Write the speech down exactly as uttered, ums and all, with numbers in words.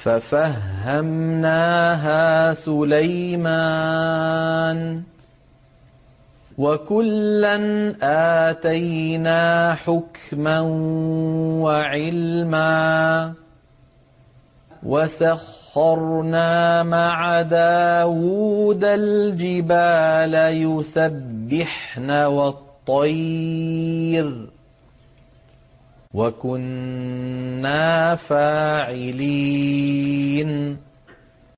ففهمناها سليمان وكلا آتينا حكما وعلما وسخرنا مع داود الجبال يسبحن والطير وكنا فاعلين